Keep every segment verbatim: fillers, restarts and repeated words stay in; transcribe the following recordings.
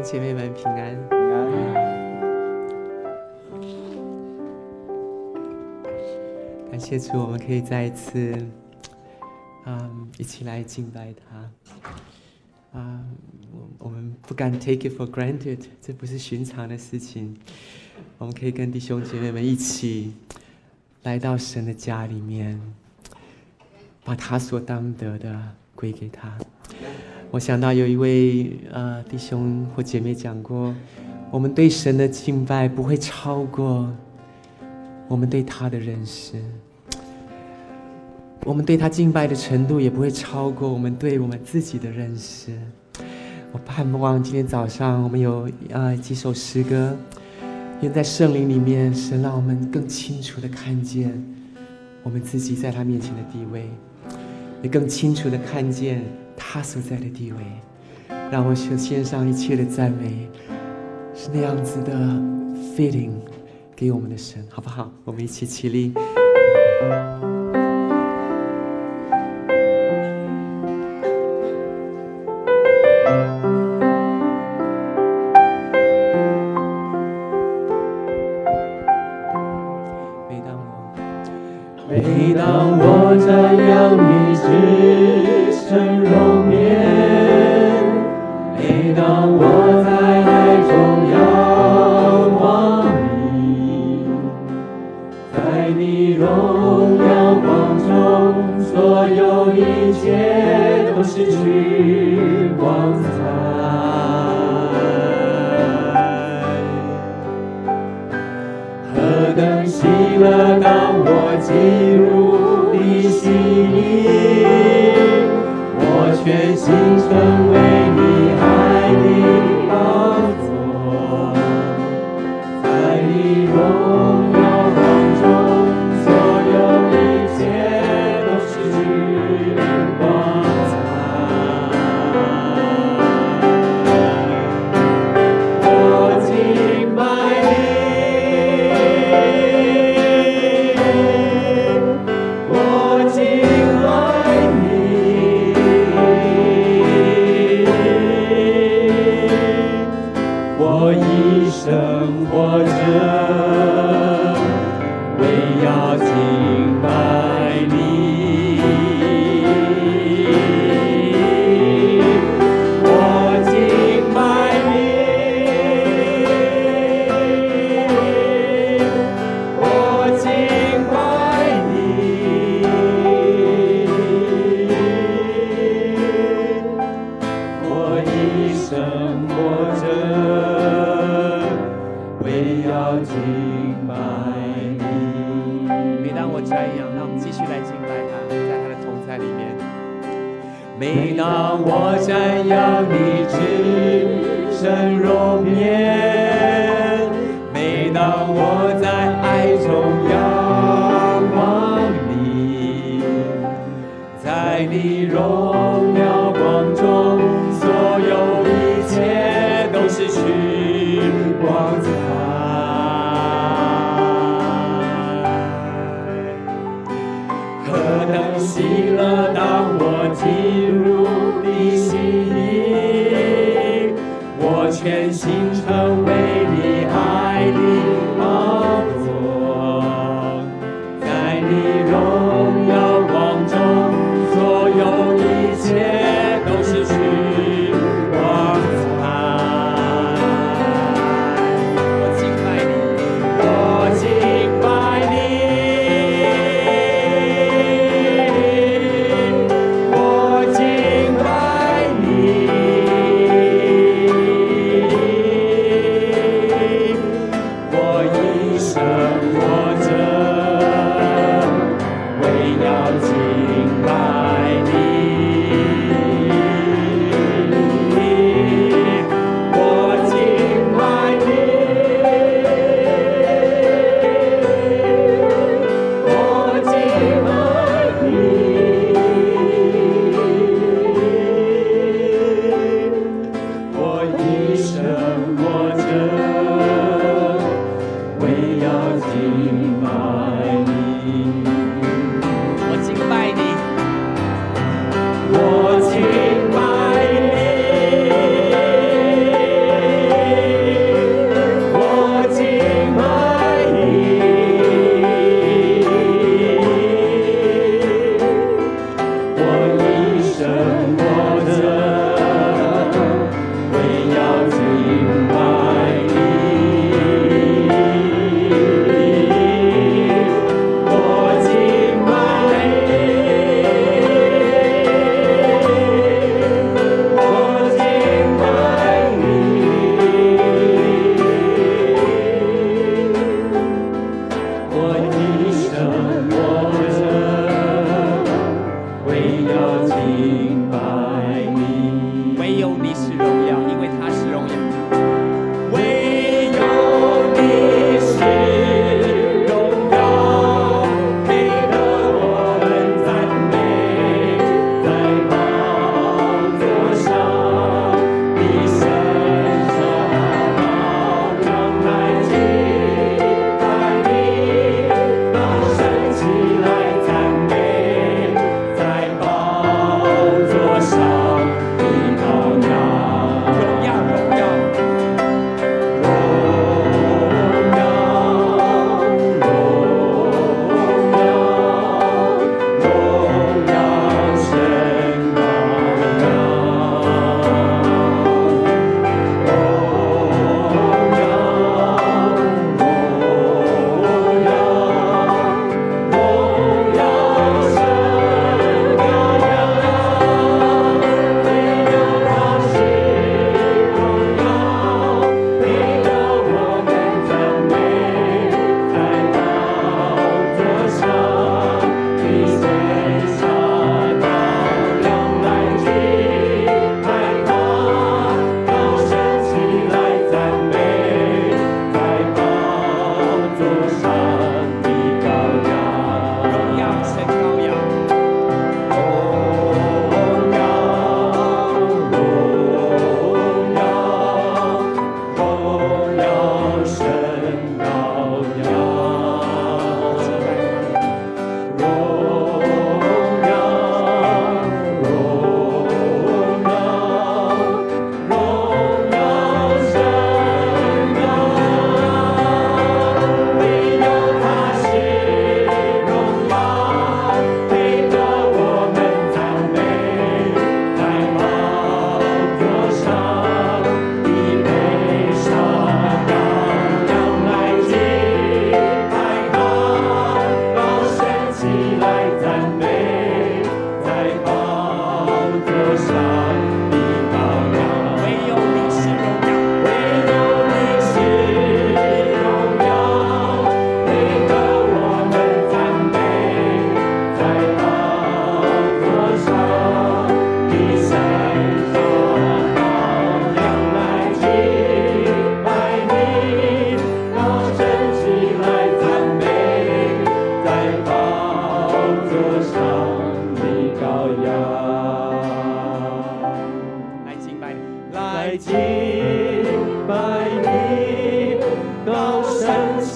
姐妹们平安。 平安。 感谢主，我们可以再一次，嗯，一起来敬拜他。啊，我我们不敢 take it for granted， 这不是寻常的事情。我们可以跟弟兄姐妹们一起来到神的家里面，把他所当得的归给他。我想到有一位呃弟兄或姐妹讲过，我们对神的敬拜不会超过我们对他的认识，我们对他敬拜的程度也不会超过我们对我们自己的认识。我盼望今天早上我们有呃几首诗歌，愿在圣灵里面，神让我们更清楚地看见我们自己在他面前的地位，也更清楚地看见他所在的地位。让我献上一切的赞美，是那样子的 fitting 给我们的神，好不好？我们一起起立。 每当我瞻仰你至圣容颜，每当我在爱中仰望你，在你荣耀光中，所有一切都失去光彩。何等喜乐，当我进入你心里，我全心成为你爱的宝座，在你荣耀光中，所有一切都失去光彩。我敬拜你，我一生活着，为要敬拜你。我敬拜你，我敬拜你，我一生活着，为要敬拜你。 每当我瞻仰，让我们继续来敬拜他，在他的同在里面。 每当我瞻仰你至圣容颜，每当我在爱中仰望你，在你荣耀光中，所有一切都失去光彩。何等喜乐，当我进入你心里，我全心成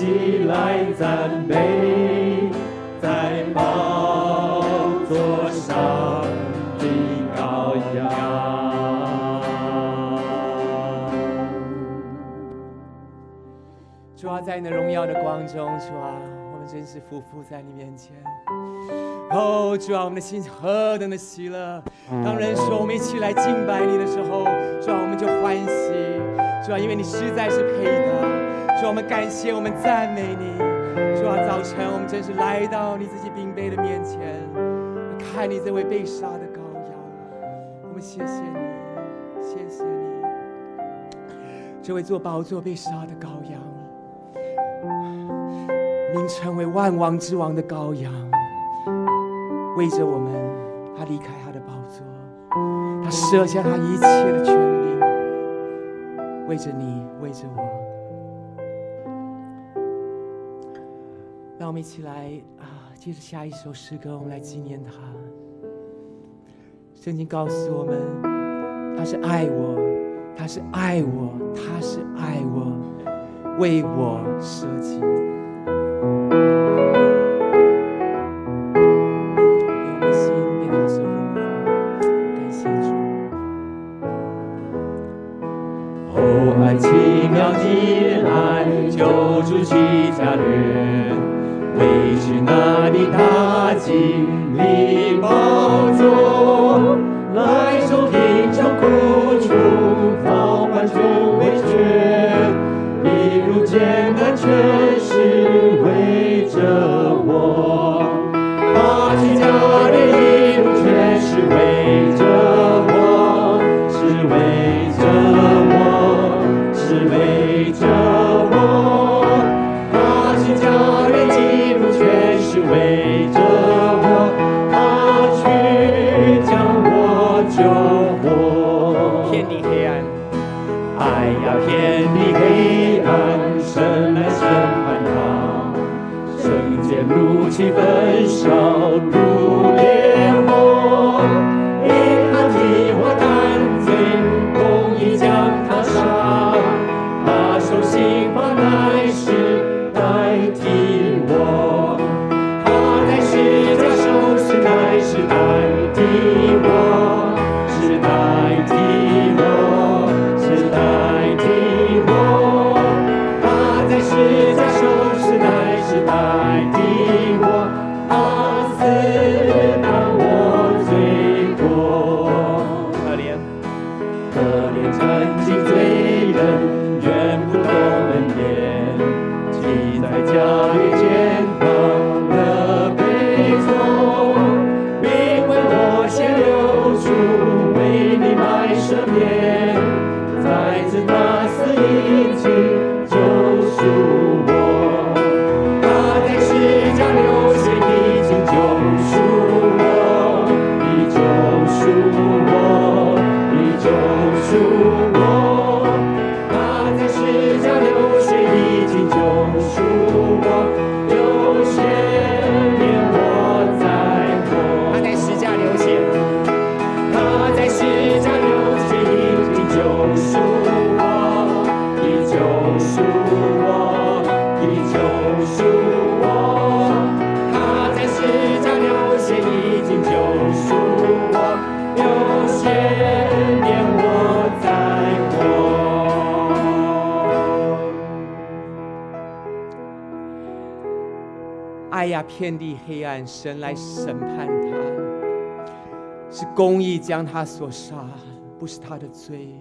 起来赞美，在宝座上的羔羊。 主啊，在你的荣耀的光中，主啊，我们真是匍匐在你面前。哦，主啊，我们的心何等的喜乐！当人说我们一起来敬拜你的时候，主啊，我们就欢喜。主啊，因为你实在是配得。主啊，我们感谢，我们赞美你。主啊，早晨我们真是来到你自己冰杯的面前，看你这位被杀的羔羊。我们谢谢你，谢谢你，这位做宝座被杀的羔羊，名称为万王之王的羔羊。为着我们，他离开他的宝座，他舍下他一切的权柄，为着你，为着我。让我们一起来啊，接着下一首诗歌，我们来纪念他。圣经告诉我们，他是爱我，他是爱我，他是爱我，为我舍己。 奇妙的爱，救主其家略，为是那里大经历宝座，来受贫穷苦楚，遭患中委屈，一路艰难全是为着我，他去家里一路全是为着我，是为着我。是为着我，他去加倍记录，全是为着我，他去将我救活。 遍地黑暗， 爱呀，遍地黑暗，神来审判他，圣洁怒气焚烧如烈火，因他替我担罪，公义将他杀。受刑罚乃是代替我，他在十架受死乃是代替我，是代替我，是代替我，他在十架受死乃是代替我，他死当我罪过。 可怜， 可怜曾经罪人。愿不懂恩典，记在家里肩膀的悲痛，并为我先流出，为你买赦免，在此大死已经救赎我，他在十架流血已经救赎我，已救赎我，已救赎我。十架流血已经救赎我，有些年我在活。 他在十架流血， 他在十架流血已经救赎我，已救赎我，已救赎我。他在十架流血已经救赎我，有些年我在活。 爱呀，遍地黑暗，神来审判他，是公义将他所杀，不是他的罪。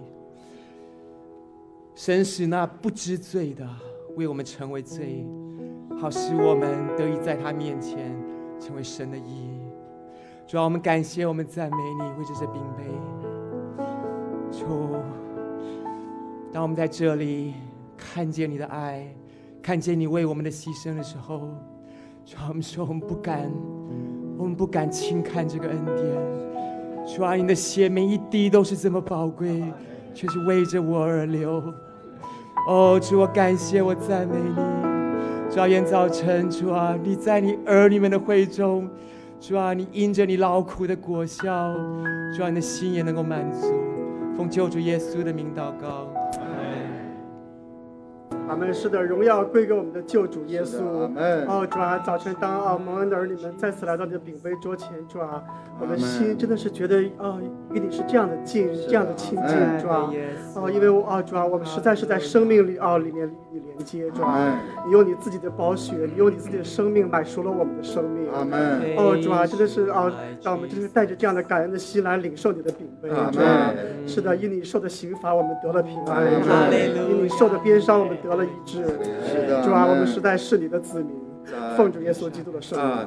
神使那不知罪的为我们成为罪，好使我们得以在他面前成为神的义。主啊，我们感谢，我们赞美你，为这些冰杯。主，当我们在这里看见你的爱，看见你为我们的牺牲的时候，主啊，我们说我们不敢，我们不敢轻看这个恩典。主啊，你的血每一滴都是这么宝贵，却是为着我而流。哦，主，我感谢，我赞美你。主啊，愿早晨，主啊，你在你儿女们的会中，主啊，你因着你劳苦的果效，主啊，你的心也能够满足。奉救主耶稣的名祷告，阿阿门。是的，荣耀归给我们的救主耶稣。 阿门。 哦，主啊，早晨当啊蒙恩的儿女们再次来到你的饼杯桌前，主啊，我的心真的是觉得哦，与你是这样的近，这样的亲近，主啊。哦，因为哦，主啊，我们实在是在生命里哦里面与你连接，主啊。你用你自己的宝血，你用你自己的生命买赎了我们的生命。 阿门。 哦，主啊，真的是哦，让我们真是带着这样的感恩的心来领受你的饼杯，主啊。是的，因你受的刑罚，我们得了平安；因你受的鞭伤，我们得了医治。 是的， 主啊，我们实在是你的子民，奉主耶稣基督的圣名。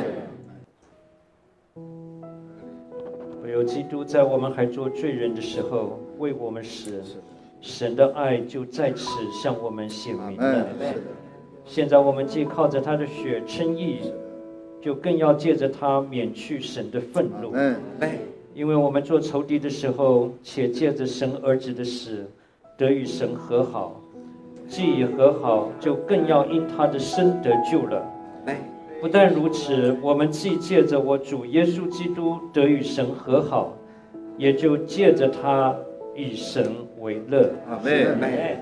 唯有基督在我们还做罪人的时候为我们死，神的爱就在此向我们显明了。现在我们既靠着他的血称义，就更要借着他免去神的愤怒。因为我们做仇敌的时候，且借着神儿子的死得与神和好，既已和好，就更要因他的生得救了。不但如此，我们既借着我主耶稣基督得与神和好，也就借着他以神为乐。阿们。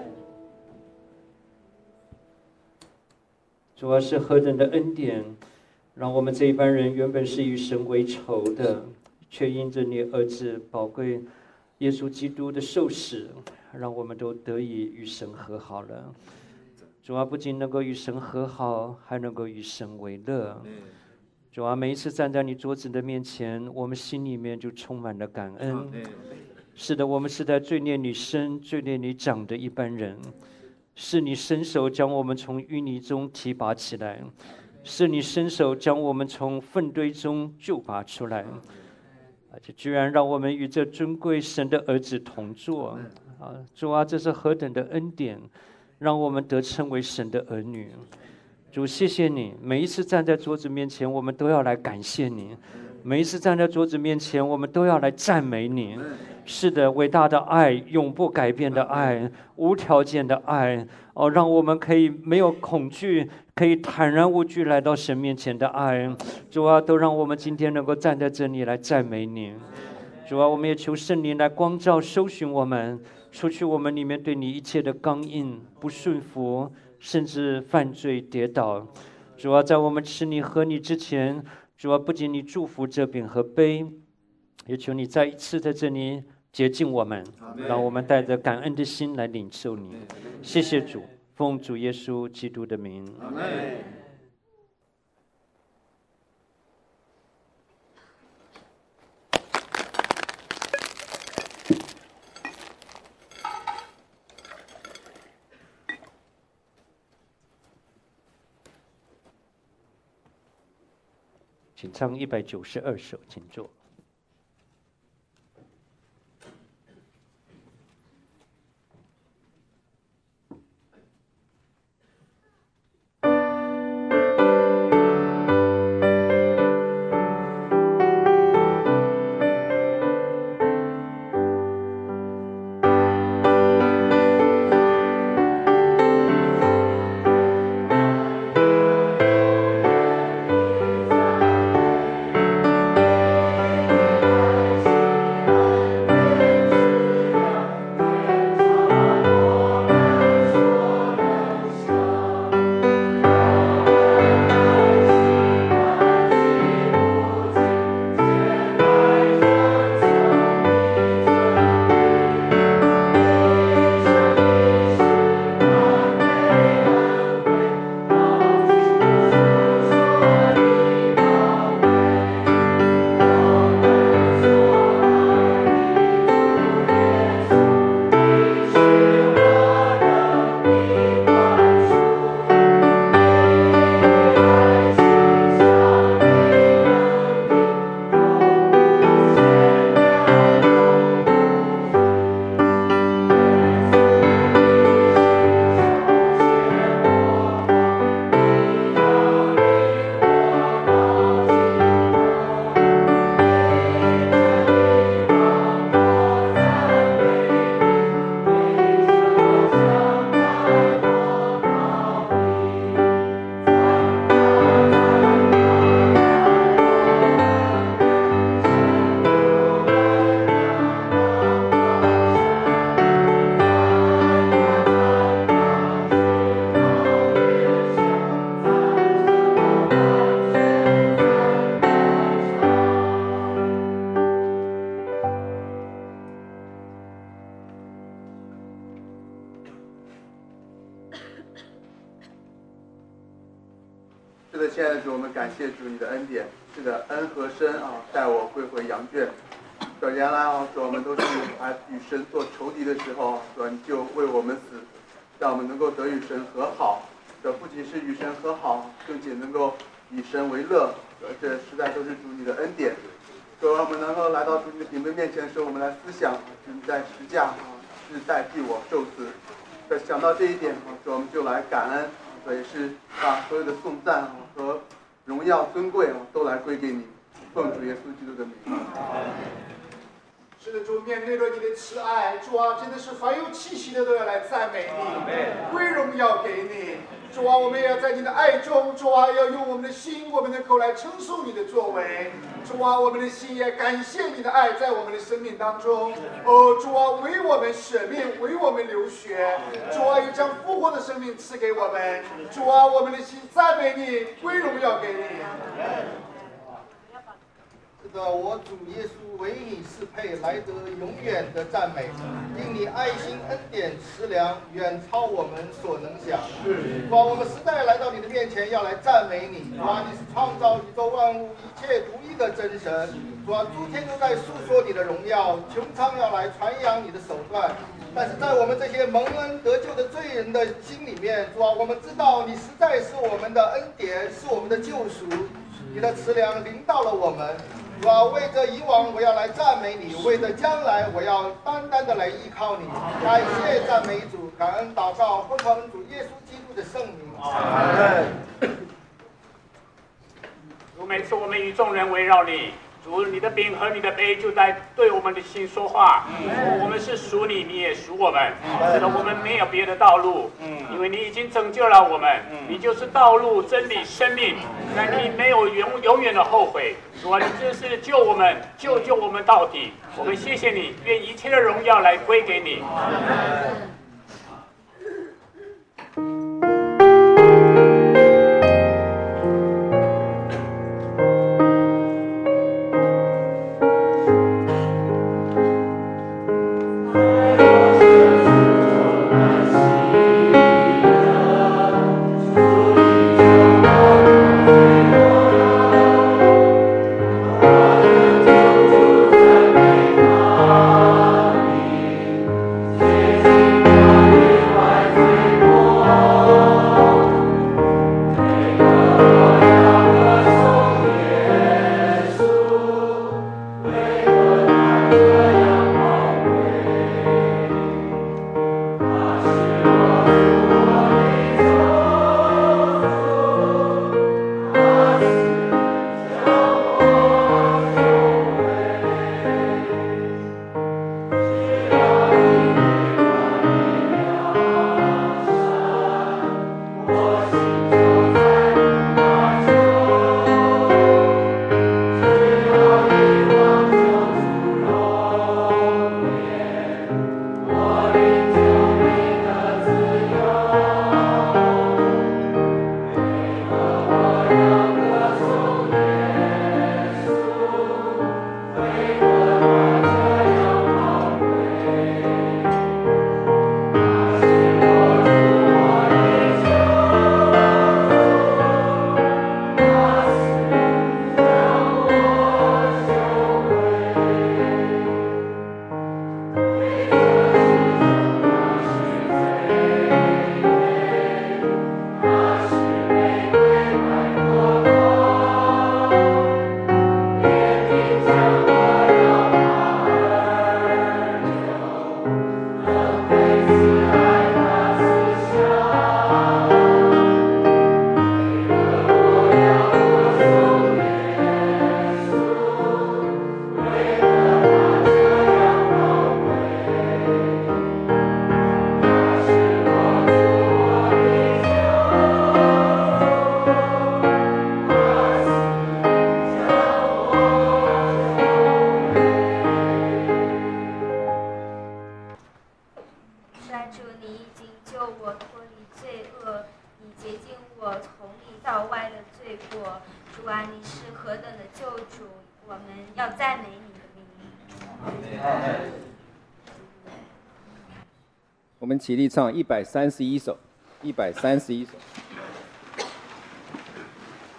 主要是何等的恩典，让我们这一班人原本是与神为仇的，却因着你儿子宝贵耶稣基督的受死，让我们都得以与神和好了。主啊，不仅能够与神和好，还能够与神为乐。主啊，每一次站在你桌子的面前，我们心里面就充满了感恩。是的，我们是在罪孽里生、罪孽里长的一般人，是你伸手将我们从淤泥中提拔起来，是你伸手将我们从粪堆中救拔出来，而且居然让我们与这尊贵神的儿子同坐。啊，主啊，这是何等的恩典，让我们得称为神的儿女。主，谢谢你，每一次站在桌子面前，我们都要来感谢你；每一次站在桌子面前，我们都要来赞美你。是的，伟大的爱，永不改变的爱，无条件的爱，哦，让我们可以没有恐惧，可以坦然无惧来到神面前的爱。主啊，都让我们今天能够站在这里来赞美你。主啊，我们也求圣灵来光照、搜寻我们，除去我们里面对你一切的刚硬、不顺服，甚至犯罪跌倒。主啊，在我们吃你喝你之前，主啊，不仅你祝福这饼和杯，也求你再一次在这里洁净我们，让我们带着感恩的心来领受你。谢谢主，奉主耶稣基督的名。阿们。请唱一百九十二首，请坐。 是的，亲爱的主，我们感谢主你的恩典。是的，恩和深啊，带我归回羊圈。主原来啊，主我们都是还与神做仇敌的时候，主你就为我们死，让我们能够得与神和好。这不仅是与神和好，并且能够以神为乐。这实在都是主你的恩典。主我们能够来到主你的顶杯面前的时候，我们来思想，主你在十架啊是代替我受死。在想到这一点啊，主我们就来感恩。所以是把所有的颂赞啊和荣耀尊贵啊都来归给你，奉主耶稣基督的名。 是的，主，面对着你的慈爱，主啊，真的是凡有气息的都要来赞美你，归荣耀给你。主啊，我们也要在你的爱中，主啊，要用我们的心，我们的口来称颂你的作为。主啊，我们的心也感谢你的爱在我们的生命当中。哦，主啊，为我们舍命，为我们流血。主啊，又将复活的生命赐给我们。主啊，我们的心赞美你，归荣耀给你。 是的，我主耶稣唯你是配来得永远的赞美，因你爱心恩典慈良，远超我们所能想。主啊，我们实在来到你的面前，要来赞美你。主啊，你是创造宇宙万物一切独一的真神。主啊，诸天都在诉说你的荣耀，穹苍要来传扬你的手段。但是在我们这些蒙恩得救的罪人的心里面，主啊，我们知道你实在是我们的恩典，是我们的救赎，你的慈良临到了我们。主啊，为着以往我要来赞美你，为着将来我要单单的来依靠你。感谢赞美主，感恩祷告，奉靠主耶稣基督的圣名。阿门。 主，每次我们与众人围绕你，主，你的饼和你的杯就在对我们的心说话。嗯、我们是属你，你也属我们。是的，我们没有别的道路，嗯、因为你已经拯救了我们。嗯、你就是道路、真理、生命。那你没有永永远的后悔。主啊，你真是救我们，救救我们到底。我们谢谢你，愿一切的荣耀来归给你。 我们起立唱一百三十一首，一百三十一首。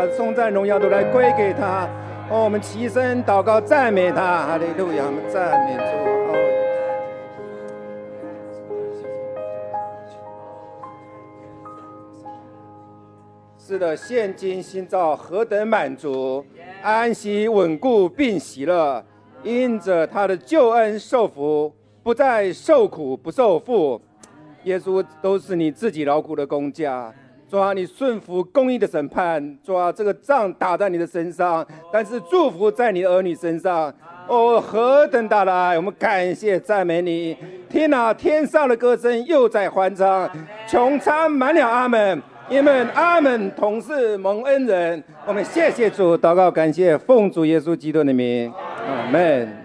把颂赞荣耀都来归给他。哦，我们齐声祷告赞美他，哈利路亚，我们赞美主。哦，是的，现今新造何等满足，安息稳固并喜乐，因着他的救恩受福，不再受苦不受负。耶稣都是你自己劳苦的工价。主啊，你顺服公义的审判，主啊，这个仗打在你的身上，但是祝福在你的儿女身上。哦，何等大的爱！我们感谢赞美你。天啊，天上的歌声又在欢唱，穹苍满了阿们，你们阿们同是蒙恩人。我们谢谢主，祷告感谢，奉主耶稣基督的名，阿们。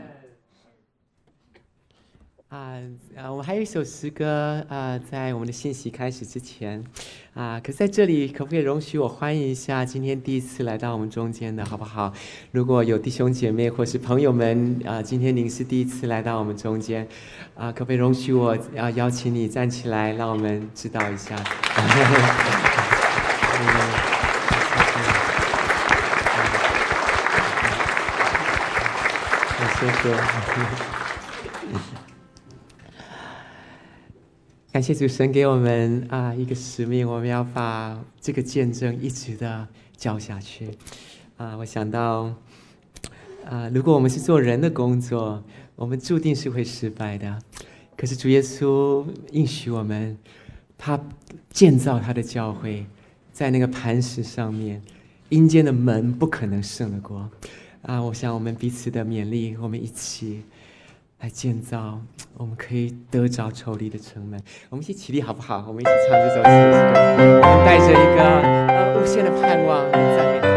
啊啊，我们还有一首诗歌啊，在我们的信息开始之前啊，可是在这里可不可以容许我欢迎一下今天第一次来到我们中间的好不好？如果有弟兄姐妹或是朋友们啊，今天您是第一次来到我们中间啊，可不可以容许我要邀请你站起来，让我们知道一下。谢谢。感谢主神给我们啊一个使命，我们要把这个见证一直的教下去啊！我想到啊，如果我们是做人的工作，我们注定是会失败的。可是主耶稣应许我们，他建造他的教会，在那个磐石上面，阴间的门不可能胜得过啊！我想我们彼此的勉励，我们一起来建造我们可以得着仇敌的城门。我们一起起立好不好？我们一起唱这首诗，我们带着一个呃无限的盼望来赞美他。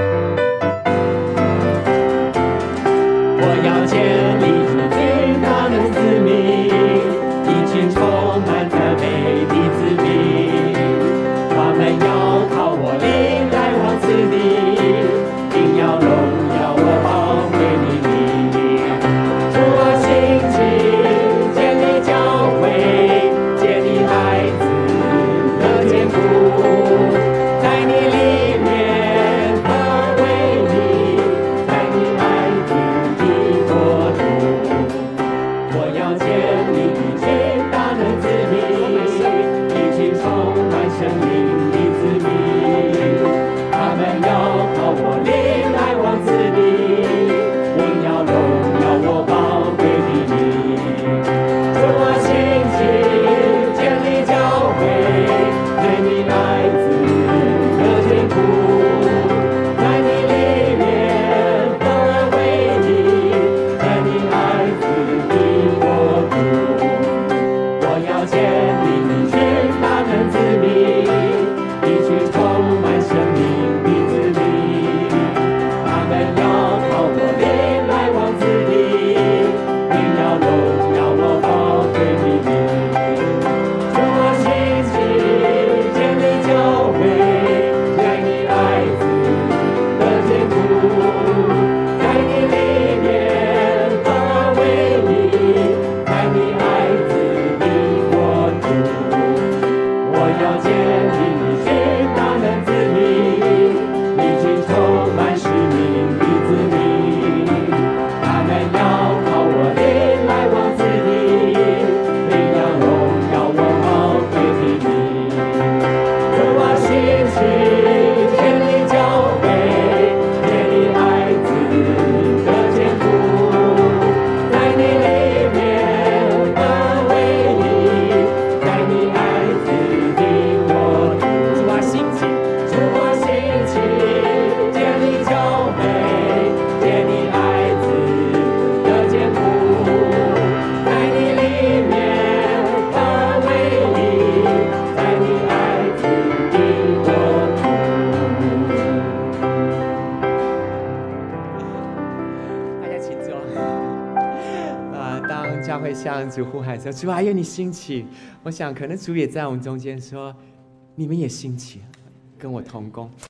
我要建立一群大能子民，一群充满赞美的子民，他们要靠我灵来往此地，并要荣耀我宝贵的名。主啊，兴起建立教会，建立孩子的坚固，在你里面合为你，在你爱子的国度。我要建立一群大能子民，一群充满生命的子民，他们要靠我灵来往此地，并要荣耀我宝贵的名。主啊，兴起建立教会，对你爱子的坚固，在你里面合而为一，在你爱子的国度。我要建立一群大能子民，一群充满生命的子民，他们要靠我灵来往此地，并要荣耀我宝贵的名。主啊，兴起建立教会，在你爱子的坚固，在你里面合而为一，在你爱子的国度。我要建立一群大能子民，一群充满使命的子民，他们要靠我灵来往此地，并要荣耀我宝贵的名。主啊，兴起建立教会，建立爱子的坚固，在你里面合为一，在你爱子的国度。主啊，兴起，主啊，兴起建立教会，建立爱子的坚固，在你里面合为一，在你爱子的国度。 大家请坐。啊，当教会向主呼喊说：“主啊，愿你兴起！”我想，可能主也在我们中间说：“你们也兴起，跟我同工。”